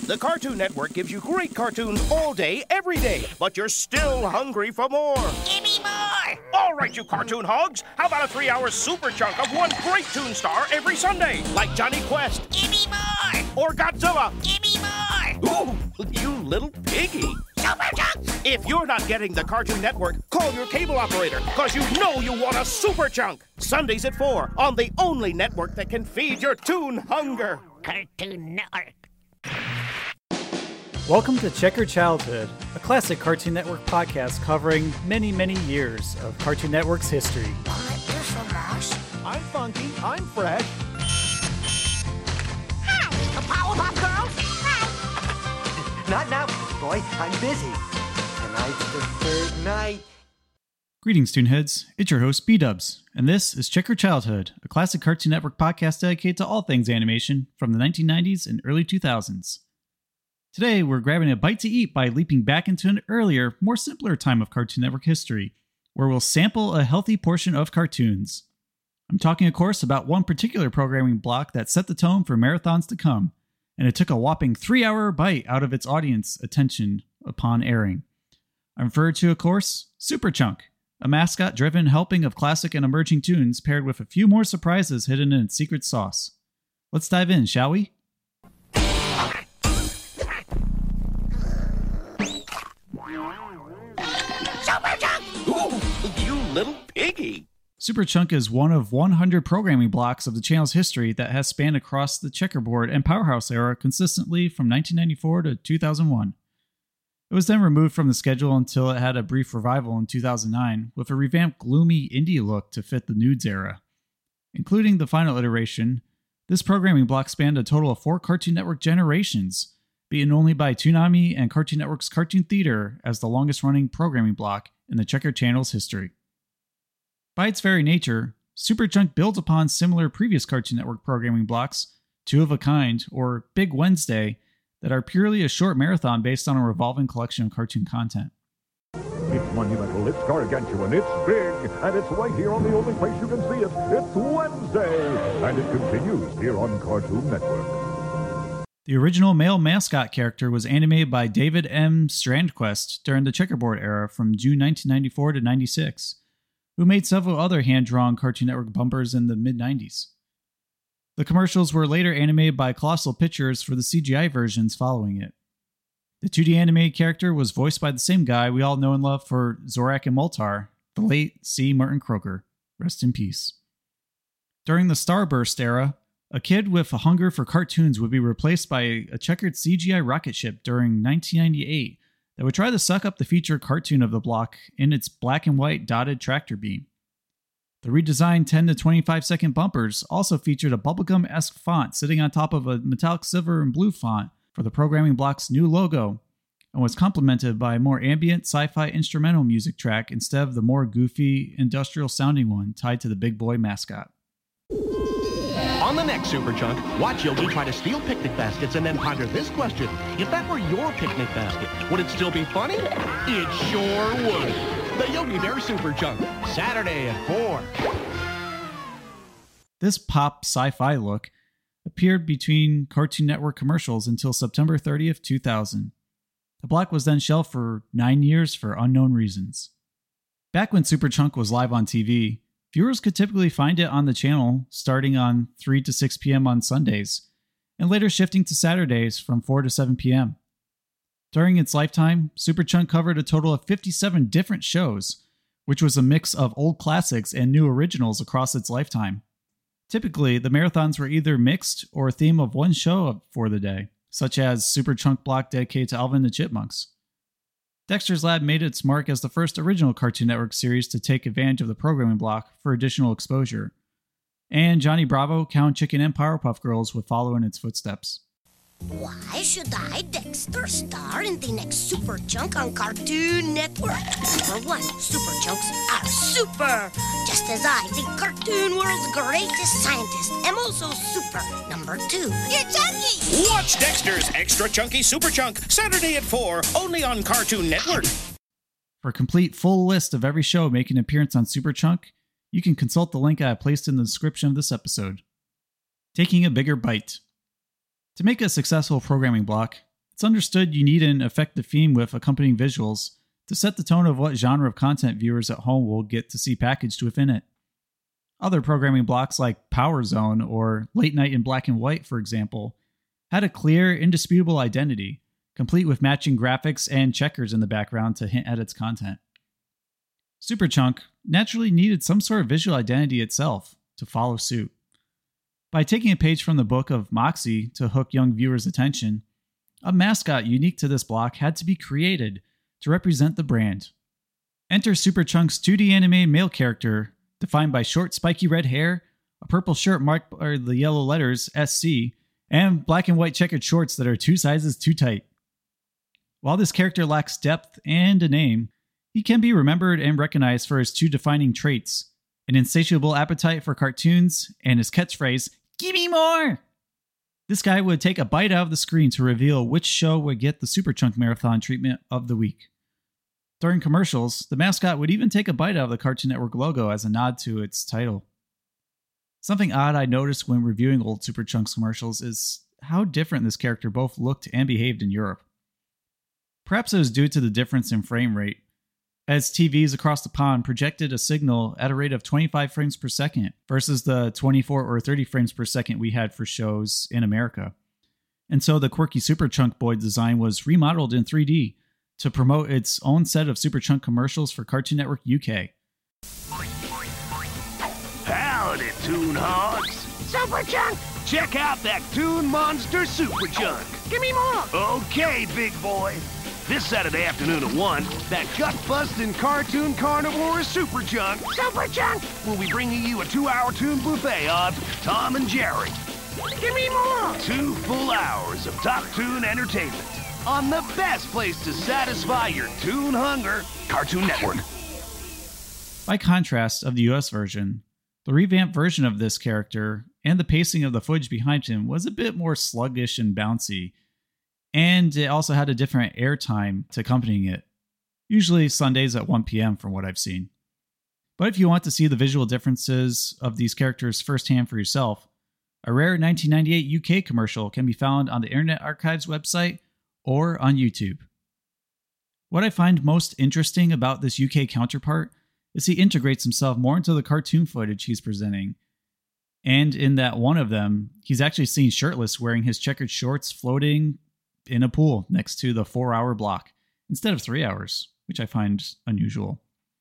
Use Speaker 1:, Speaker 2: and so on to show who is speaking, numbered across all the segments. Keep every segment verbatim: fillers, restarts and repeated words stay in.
Speaker 1: The Cartoon Network gives you great cartoons all day, every day, but you're still hungry for more.
Speaker 2: Give me more!
Speaker 1: All right, you cartoon hogs. How about a three-hour super chunk of one great toon star every Sunday, like Johnny Quest?
Speaker 2: Give me more!
Speaker 1: Or Godzilla?
Speaker 2: Give me more!
Speaker 1: Ooh, you little piggy.
Speaker 2: Super chunks!
Speaker 1: If you're not getting the Cartoon Network, call your cable operator, because you know you want a super chunk. Sundays at four on the only network that can feed your toon hunger.
Speaker 2: Cartoon Network.
Speaker 3: Welcome to Checker Childhood, a classic Cartoon Network podcast covering many, many years of Cartoon Network's history.
Speaker 4: I'm Funky. I'm Fresh.
Speaker 2: Hi, the Powerpuff Girls. Hi.
Speaker 4: Not now, boy. I'm busy. Tonight's the third night.
Speaker 3: Greetings, Toonheads. It's your host, B-Dubs, and this is Checker Childhood, a classic Cartoon Network podcast dedicated to all things animation from the nineteen nineties and early two thousands. Today, we're grabbing a bite to eat by leaping back into an earlier, more simpler time of Cartoon Network history, where we'll sample a healthy portion of cartoons. I'm talking, of course, about one particular programming block that set the tone for marathons to come, and it took a whopping three-hour bite out of its audience attention upon airing. I'm referred to, of course, Super Chunk, a mascot-driven helping of classic and emerging tunes paired with a few more surprises hidden in its secret sauce. Let's dive in, shall we?
Speaker 2: Super Chunk!
Speaker 1: Ooh, you little piggy.
Speaker 3: Super Chunk is one of one hundred programming blocks of the channel's history that has spanned across the checkerboard and Powerhouse era consistently from nineteen ninety-four to two thousand one. It was then removed from the schedule until it had a brief revival in two thousand nine with a revamped gloomy indie look to fit the nudes era. Including the final iteration, this programming block spanned a total of four Cartoon Network generations, beaten only by Toonami and Cartoon Network's Cartoon Theater as the longest-running programming block in the Checker channel's history. By its very nature, Super Chunk builds upon similar previous Cartoon Network programming blocks, Two of a Kind, or Big Wednesday, that are purely a short marathon based on a revolving collection of cartoon content.
Speaker 5: It's monumental, it's gargantuan, it's big, and it's right here on the only place you can see it. It's Wednesday, and it continues here on Cartoon Network.
Speaker 3: The original male mascot character was animated by David M. Strandquist during the checkerboard era from June nineteen ninety-four to ninety-six, who made several other hand-drawn Cartoon Network bumpers in the mid-nineties. The commercials were later animated by Colossal Pictures for the C G I versions following it. The two D animated character was voiced by the same guy we all know and love for Zorak and Moltar, the late C. Martin Croker. Rest in peace. During the Starburst era, a kid with a hunger for cartoons would be replaced by a checkered C G I rocket ship during nineteen ninety-eight that would try to suck up the featured cartoon of the block in its black and white dotted tractor beam. The redesigned ten to twenty-five second bumpers also featured a bubblegum-esque font sitting on top of a metallic silver and blue font for the programming block's new logo, and was complemented by a more ambient sci-fi instrumental music track instead of the more goofy, industrial-sounding one tied to the big boy mascot.
Speaker 6: On the next Super Chunk, watch Yogi try to steal picnic baskets and then ponder this question. If that were your picnic basket, would it still be funny? It sure would. The Yogi Bear Super Chunk, Saturday at four.
Speaker 3: This pop sci-fi look appeared between Cartoon Network commercials until September thirtieth, two thousand. The block was then shelved for nine years for unknown reasons. Back when Super Chunk was live on T V, viewers could typically find it on the channel starting on three to six p.m. on Sundays, and later shifting to Saturdays from four to seven p.m. During its lifetime, Super Chunk covered a total of fifty-seven different shows, which was a mix of old classics and new originals across its lifetime. Typically, the marathons were either mixed or a theme of one show for the day, such as Super Chunk block dedicated to Alvin and the Chipmunks. Dexter's Lab made its mark as the first original Cartoon Network series to take advantage of the programming block for additional exposure, and Johnny Bravo, Cow and Chicken, and Powerpuff Girls would follow in its footsteps.
Speaker 2: Why should I, Dexter, star in the next Super Chunk on Cartoon Network? Number one, Super Chunks are super. Just as I, the cartoon world's greatest scientist, am also super. Number two, you're chunky.
Speaker 1: Watch Dexter's Extra Chunky Super Chunk, Saturday at four, only on Cartoon Network.
Speaker 3: For a complete full list of every show making an appearance on Super Chunk, you can consult the link I have placed in the description of this episode. Taking a bigger bite. To make a successful programming block, It's understood you need an effective theme with accompanying visuals to set the tone of what genre of content viewers at home will get to see packaged within it. Other programming blocks like Power Zone or Late Night in Black and White, for example, had a clear, indisputable identity, complete with matching graphics and checkers in the background to hint at its content. Superchunk naturally needed some sort of visual identity itself to follow suit. By taking a page from the book of Moxie to hook young viewers' attention, a mascot unique to this block had to be created to represent the brand. Enter Superchunk's two D animated male character, defined by short, spiky red hair, a purple shirt marked by the yellow letters S C, and black and white checkered shorts that are two sizes too tight. While this character lacks depth and a name, he can be remembered and recognized for his two defining traits, an insatiable appetite for cartoons and his catchphrase, "Gimme more!" This guy would take a bite out of the screen to reveal which show would get the Superchunk Marathon treatment of the week. During commercials, the mascot would even take a bite out of the Cartoon Network logo as a nod to its title. Something odd I noticed when reviewing old Superchunks commercials is how different this character both looked and behaved in Europe. Perhaps it was due to the difference in frame rate, as T Vs across the pond projected a signal at a rate of twenty-five frames per second versus the twenty-four or thirty frames per second we had for shows in America. And so the quirky Superchunk Boy design was remodeled in three D to promote its own set of Superchunk commercials for Cartoon Network U K.
Speaker 6: Howdy, Toon Hogs.
Speaker 2: Superchunk!
Speaker 6: Check out that Toon Monster Superchunk.
Speaker 2: Give me more!
Speaker 6: Okay, big boy. This Saturday afternoon at one, that gut-busting cartoon carnivore Superchunk
Speaker 2: Superchunk!
Speaker 6: will be bringing you a two-hour toon buffet of Tom and Jerry.
Speaker 2: Give me more!
Speaker 6: Two full hours of top toon entertainment on the best place to satisfy your toon hunger, Cartoon Network.
Speaker 3: By contrast of the U S version, the revamped version of this character and the pacing of the footage behind him was a bit more sluggish and bouncy, and it also had a different airtime to accompanying it, usually Sundays at one p.m. from what I've seen. But if you want to see the visual differences of these characters firsthand for yourself, a rare nineteen ninety-eight U K commercial can be found on the Internet Archive's website or on YouTube. What I find most interesting about this U K counterpart is he integrates himself more into the cartoon footage he's presenting. And in that one of them, he's actually seen shirtless wearing his checkered shorts floating in a pool next to the four-hour block instead of three hours, which I find unusual.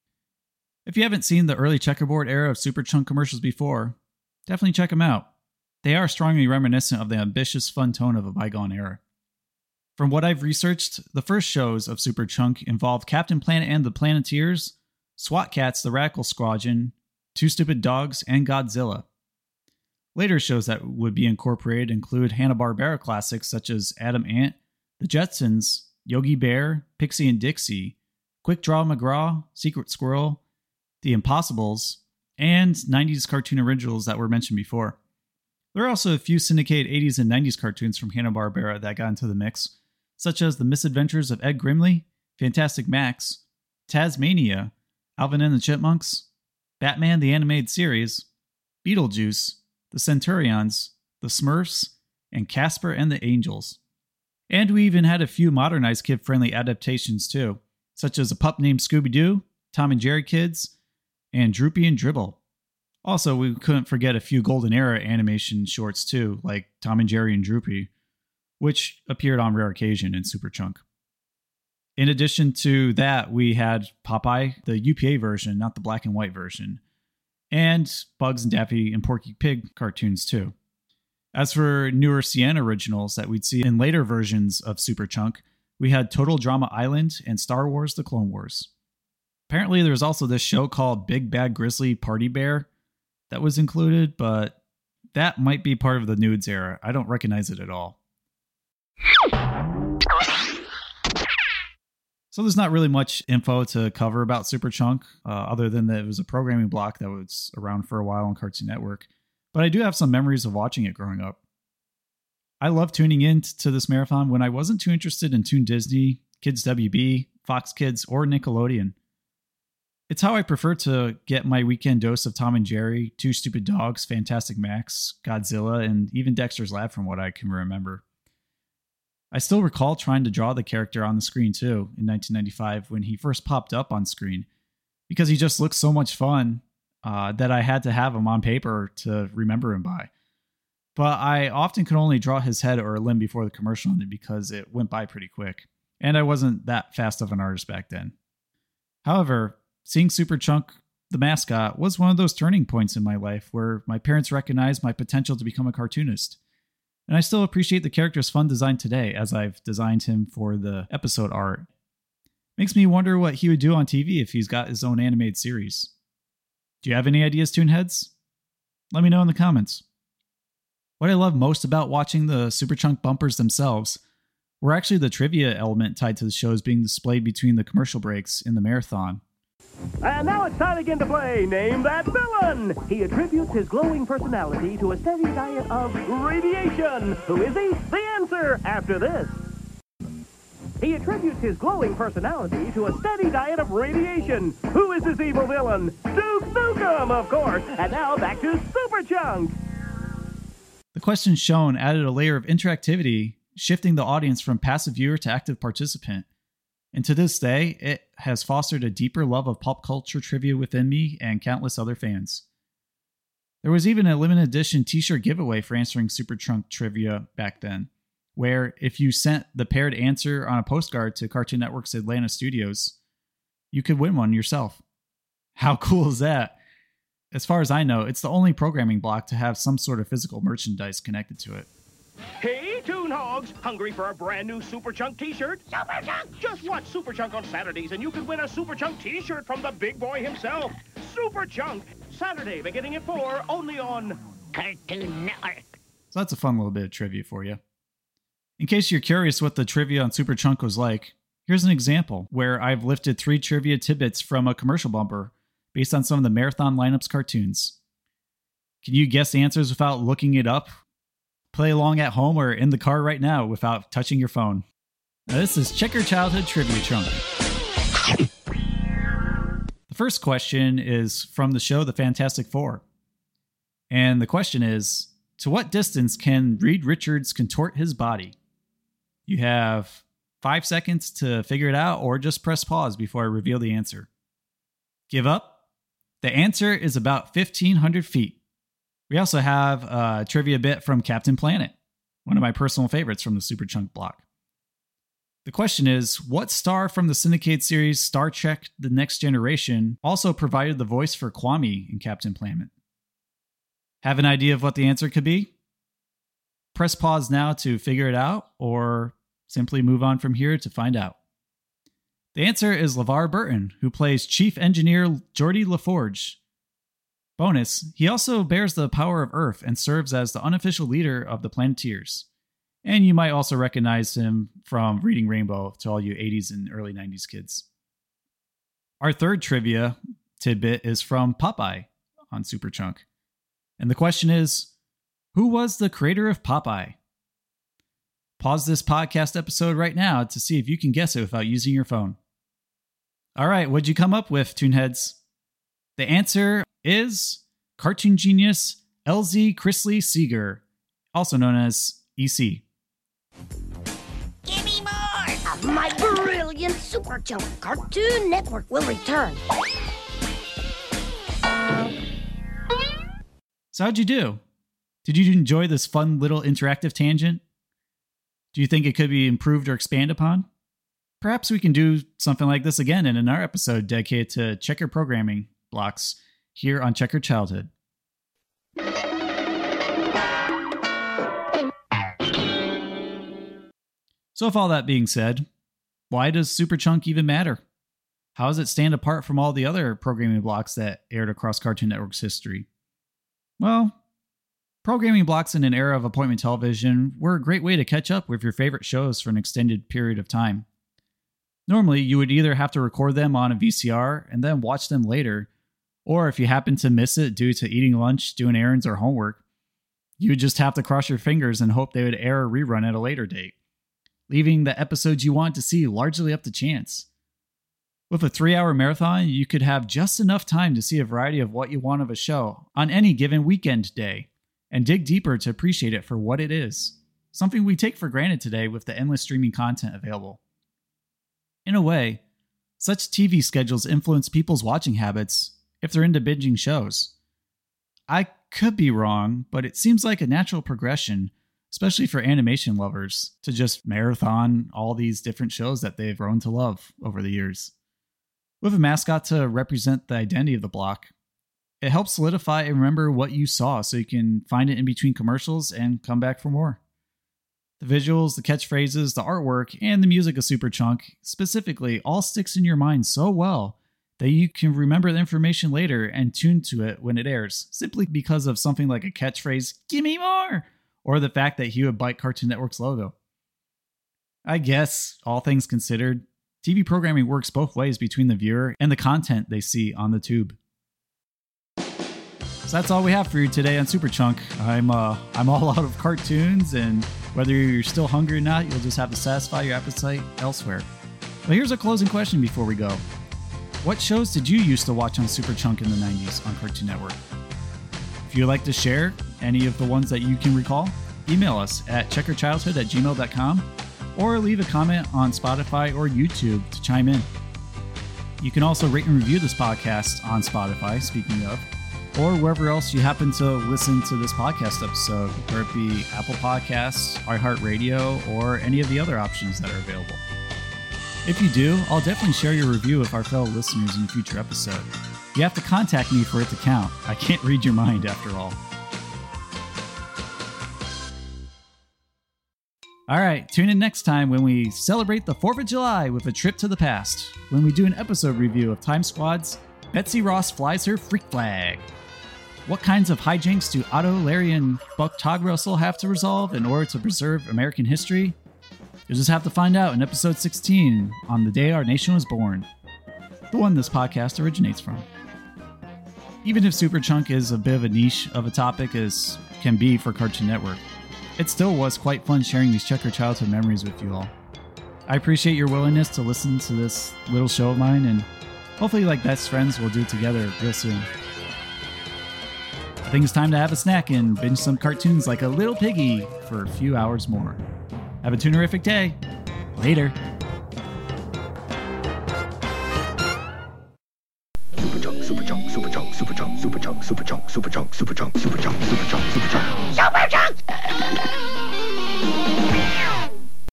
Speaker 3: If you haven't seen the early checkerboard era of Superchunk commercials before, definitely check them out. They are strongly reminiscent of the ambitious, fun tone of a bygone era. From what I've researched, the first shows of Superchunk involved Captain Planet and the Planeteers, SWAT Kats, the Radical Squadron, Two Stupid Dogs, and Godzilla. Later shows that would be incorporated include Hanna-Barbera classics such as Adam Ant, The Jetsons, Yogi Bear, Pixie and Dixie, Quick Draw McGraw, Secret Squirrel, The Impossibles, and nineties cartoon originals that were mentioned before. There are also a few syndicated eighties and nineties cartoons from Hanna-Barbera that got into the mix, such as The Misadventures of Ed Grimley, Fantastic Max, Tasmania, Alvin and the Chipmunks, Batman the Animated Series, Beetlejuice, The Centurions, The Smurfs, and Casper and the Angels. And we even had a few modernized kid-friendly adaptations too, such as A Pup Named Scooby-Doo, Tom and Jerry Kids, and Droopy and Dribble. Also, we couldn't forget a few Golden Era animation shorts too, like Tom and Jerry and Droopy, which appeared on rare occasion in Superchunk. In addition to that, we had Popeye, the U P A version, not the black and white version, and Bugs and Daffy and Porky Pig cartoons too. As for newer C N originals that we'd see in later versions of Superchunk, we had Total Drama Island and Star Wars The Clone Wars. Apparently there's also this show called Big Bad Grizzly Party Bear that was included, but that might be part of the nudes era. I don't recognize it at all. So there's not really much info to cover about Superchunk, uh, other than that it was a programming block that was around for a while on Cartoon Network. But I do have some memories of watching it growing up. I loved tuning in to this marathon when I wasn't too interested in Toon Disney, Kids W B, Fox Kids, or Nickelodeon. It's how I prefer to get my weekend dose of Tom and Jerry, Two Stupid Dogs, Fantastic Max, Godzilla, and even Dexter's Lab from what I can remember. I still recall trying to draw the character on the screen too in nineteen ninety-five when he first popped up on screen, because he just looked so much fun uh, that I had to have him on paper to remember him by. But I often could only draw his head or a limb before the commercial ended because it went by pretty quick, and I wasn't that fast of an artist back then. However, seeing Super Chunk, the mascot, was one of those turning points in my life where my parents recognized my potential to become a cartoonist. And I still appreciate the character's fun design today, as I've designed him for the episode art. Makes me wonder what he would do on T V if he's got his own animated series. Do you have any ideas, Toonheads? Let me know in the comments. What I love most about watching the Super Chunk bumpers themselves were actually the trivia element tied to the shows being displayed between the commercial breaks in the marathon.
Speaker 7: And now it's time again to play Name That Villain! He attributes his glowing personality to a steady diet of radiation. Who is he? The answer after this. He attributes his glowing personality to a steady diet of radiation. Who is this evil villain? Duke Nukem, of course! And now back to Super Chunk!
Speaker 3: The questions shown added a layer of interactivity, shifting the audience from passive viewer to active participant. And to this day, it has fostered a deeper love of pop culture trivia within me and countless other fans. There was even a limited edition t-shirt giveaway for answering Super Chunk trivia back then, where if you sent the paired answer on a postcard to Cartoon Network's Atlanta studios, you could win one yourself. How cool is that? As far as I know, it's the only programming block to have some sort of physical merchandise connected to it.
Speaker 1: Hey, Toon Hogs! Hungry for a brand new Super Chunk t-shirt? Super Chunk! Just watch Super Chunk on Saturdays and you can win a Super Chunk t-shirt from the big boy himself. Super Chunk! Saturday beginning at four, only on Cartoon Network.
Speaker 3: So that's a fun little bit of trivia for you. In case you're curious what the trivia on Super Chunk was like, here's an example where I've lifted three trivia tidbits from a commercial bumper based on some of the Marathon Lineups cartoons. Can you guess the answers without looking it up? Play along at home or in the car right now without touching your phone. Now this is Checker Childhood Trivia Chunk. The first question is from the show The Fantastic Four. And the question is, to what distance can Reed Richards contort his body? You have five seconds to figure it out, or just press pause before I reveal the answer. Give up? The answer is about fifteen hundred feet. We also have a trivia bit from Captain Planet, one of my personal favorites from the Super Chunk block. The question is, what star from the syndicated series Star Trek The Next Generation also provided the voice for Kwame in Captain Planet? Have an idea of what the answer could be? Press pause now to figure it out, or simply move on from here to find out. The answer is LeVar Burton, who plays Chief Engineer Geordi LaForge. Bonus, he also bears the power of Earth and serves as the unofficial leader of the Planeteers. And you might also recognize him from Reading Rainbow to all you eighties and early nineties kids. Our third trivia tidbit is from Popeye on Super Chunk. And the question is, who was the creator of Popeye? Pause this podcast episode right now to see if you can guess it without using your phone. All right, what'd you come up with, Toonheads? The answer is cartoon genius L Z Chrisley Seeger, also known as E C.
Speaker 2: Give me more of my brilliant Super Chunk. Cartoon Network will return.
Speaker 3: So how'd you do? Did you enjoy this fun little interactive tangent? Do you think it could be improved or expanded upon? Perhaps we can do something like this again in another episode dedicated to checker programming blocks here on Checker Childhood. So with all that being said, why does Super Chunk even matter? How does it stand apart from all the other programming blocks that aired across Cartoon Network's history? Well, programming blocks in an era of appointment television were a great way to catch up with your favorite shows for an extended period of time. Normally, you would either have to record them on a V C R and then watch them later, or if you happen to miss it due to eating lunch, doing errands, or homework, you would just have to cross your fingers and hope they would air a rerun at a later date, leaving the episodes you want to see largely up to chance. With a three-hour marathon, you could have just enough time to see a variety of what you want of a show on any given weekend day, and dig deeper to appreciate it for what it is. something we take for granted today with the endless streaming content available. In a way, such T V schedules influence people's watching habits if they're into binging shows. I could be wrong, but it seems like a natural progression, especially for animation lovers, to just marathon all these different shows that they've grown to love over the years. With a mascot to represent the identity of the block, it helps solidify and remember what you saw so you can find it in between commercials and come back for more. The visuals, the catchphrases, the artwork, and the music of Superchunk specifically all sticks in your mind so well that you can remember the information later and tune to it when it airs, simply because of something like a catchphrase, "Gimme more!" or the fact that he would bite Cartoon Network's logo. I guess, all things considered, T V programming works both ways between the viewer and the content they see on the tube. So that's all we have for you today on Superchunk. I'm uh, I'm all out of cartoons, and whether you're still hungry or not, you'll just have to satisfy your appetite elsewhere. But here's a closing question before we go. What shows did you used to watch on Superchunk in the nineties on Cartoon Network? If you'd like to share any of the ones that you can recall, email us at checkerchildhood at gmail dot com or leave a comment on Spotify or YouTube to chime in. You can also rate and review this podcast on Spotify, speaking of, or wherever else you happen to listen to this podcast episode, whether it be Apple Podcasts, iHeartRadio, or any of the other options that are available. If you do, I'll definitely share your review with our fellow listeners in a future episode. You have to contact me for it to count. I can't read your mind after all. Alright, tune in next time when we celebrate the fourth of July with a trip to the past, when we do an episode review of Time Squad's Betsy Ross Flies Her Freak Flag. What kinds of hijinks do Otto, Larry, and Buck Togrussel have to resolve in order to preserve American history? You'll just have to find out in episode sixteen, on the day our nation was born, the one this podcast originates from. Even if Superchunk is a bit of a niche of a topic as can be for Cartoon Network, it still was quite fun sharing these checker childhood memories with you all. I appreciate your willingness to listen to this little show of mine, and hopefully, like best friends, we'll do it together real soon. I think it's time to have a snack and binge some cartoons like a little piggy for a few hours more. Have a tunerific day. Later.
Speaker 5: Superchunk, Superchunk, Superchunk, Superchunk, Superchunk, Superchunk, Superchunk, Superchunk, Superchunk, Superchunk, Superchunk, Superchunk.